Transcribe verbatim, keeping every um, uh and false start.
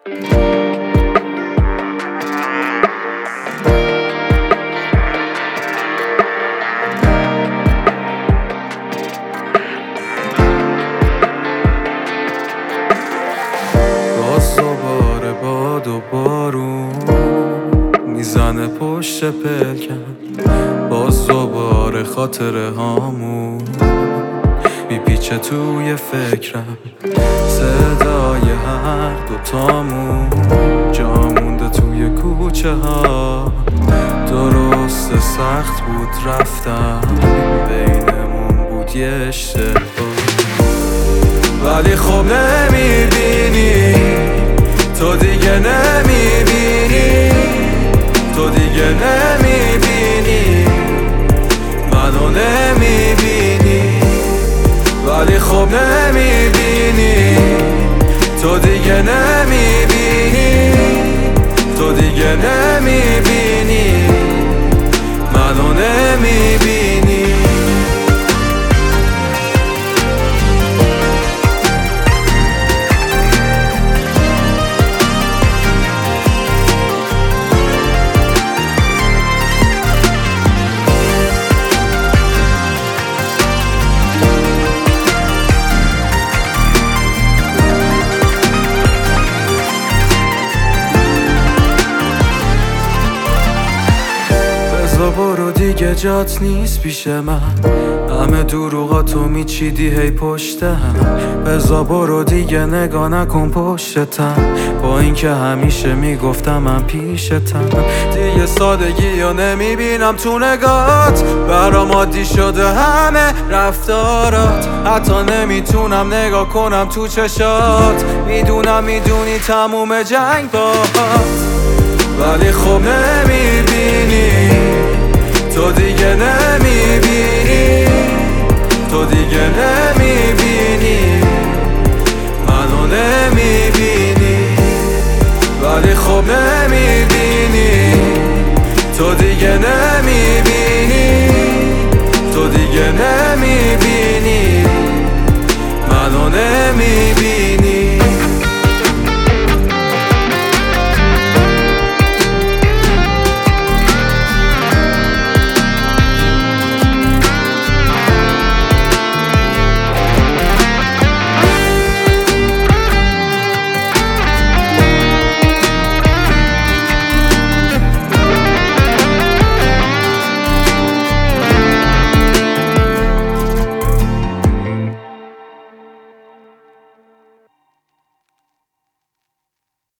باز دوباره باد و بارون میزنه پشت پلکم، باز دوباره خاطره هامون میپیچه توی فکرم. صدای هر دوتامون جا مونده توی کوچه ها. درست سخت بود رفتم، بینمون بود یه اشتباه، ولی خب نمیبینی، تو دیگه نمیبینی، تو دیگه نمیبینی، منو نمیبینی، ولی خب نمیبینی، تو دیگه نمیبینی، تو دیگه نمیبینی، منو نمیبینی. برو دیگه جات نیست پیش من، همه دروغاتو میچیدی هی پشتم. بزا برو دیگه نگاه نکن پشتم، با اینکه همیشه میگفتم من پیشتم. دیگه سادگیو نمیبینم تو نگات، برام عادی شده همه رفتارات. حتی نمیتونم نگاه کنم تو چشات، میدونم میدونی تموم جنگ باهات، ولی خب نمیبینی، تو دیگه نمیبینی، تو دیگه نمیبینی،